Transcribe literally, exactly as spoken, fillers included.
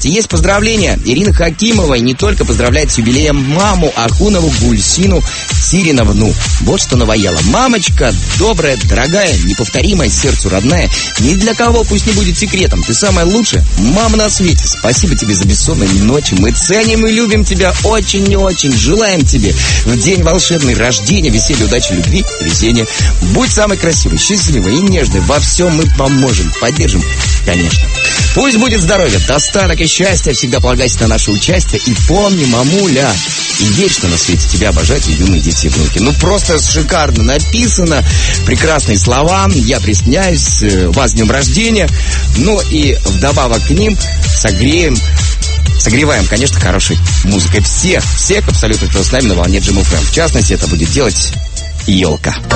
И есть поздравления. Ирина Хакимова не только поздравляет с юбилеем маму Ахунову Гульсину Сириновну. Вот что навоела. Мамочка добрая, дорогая, неповторимая, сердцу родная. Ни для кого пусть не будет секретом. Ты самая лучшая мама на свете. Спасибо тебе за бессонные ночи. Мы ценим и любим тебя очень и очень. Желаем тебе в день волшебный рождения, веселья, удачи, любви, везения. Будь самой красивой, счастливой и нежной. Во всем мы поможем, поддержим, конечно. Пусть будет здоровье, достаток и счастье. Всегда полагайся на наше участие. И помни, мамуля, и верь, что на свете тебя обожают юные дети и внуки. Ну, просто шикарно написано. Прекрасные слова. Я присоединяюсь. Вас с днем рождения. Ну, и вдобавок к ним согреем, согреваем, конечно, хорошей музыкой всех, всех абсолютно, кто с нами на волне Джим эф эм. В частности, это будет делать елка.